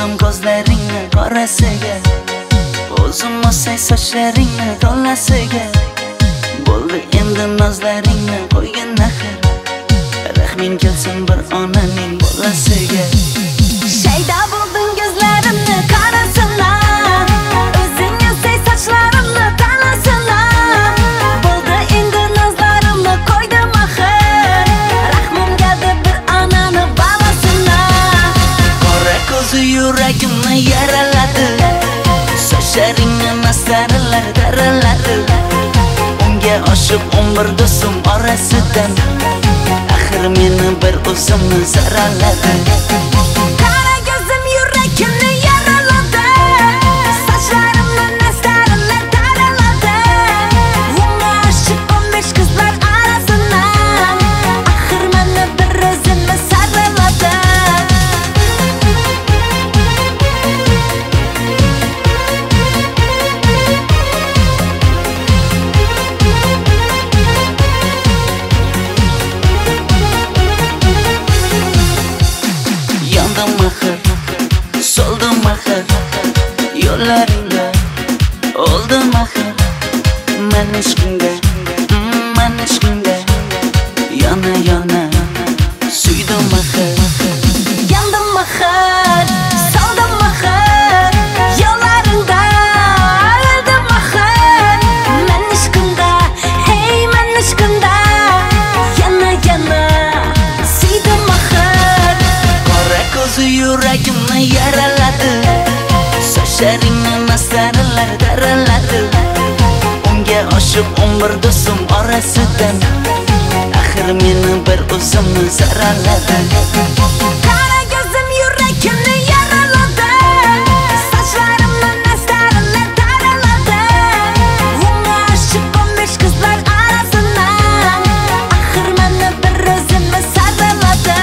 Oldim ko'zlaringni qorasiga, o'zim olsay sochlaringni to'lasiga. Bo'ldi endi nozlaringni qo'ygan axir, rahming kelsin bir onaning bolasiga. Shayda bo'lding ko'zlarimni qarasana, o'zing olsay sochlarimni to'lasana. Bo'ldi endi nozlarimni qo'ydim axir, rahmim keldi bir onaning bolasina. Qora ko'zi yuragimni yaraladi, sochlaringni mastarlar daraladi. Unga oshiq 11 do'stim orasidan, axir meni bir o'zimni zaraladi. Qara ko'zim yuragimni yaraladi, sochlarimni mastarlar daraladi. Unga oshiq 15 qizlar orasidan, axir meni bir o'zimni saraladi. Soldim axir yo'llaringda, oldim axir men ishqingda, yana suydim axir. Yandım axir, soldim axir yo'llaringda, oldim axir men ishqingda, hey men ishqingda, yana suydim axir. Qora ko'zi yuragimni yaraladi, sochlaringni mastarlar daraladi. Unga oshiq 11 do'stim orasidan, axir meni bir o'zimni zaraladi. Qara ko'zim yuragimni yaraladi, sochlarimni mastarlar daraladi. Unga oshiq 15 qizlar orasidan, axir meni bir o'zimni saraladi.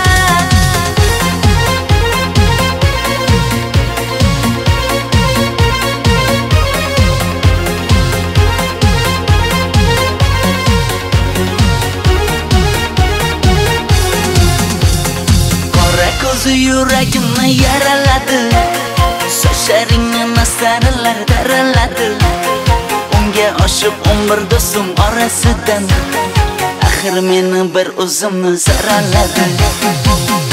Ko'zi yuragimni yaraladi, sochlaringni mastarlar daraladi. Unga oshiq 11 do'stim orasidan, axir meni bir o'zimni zaraladi.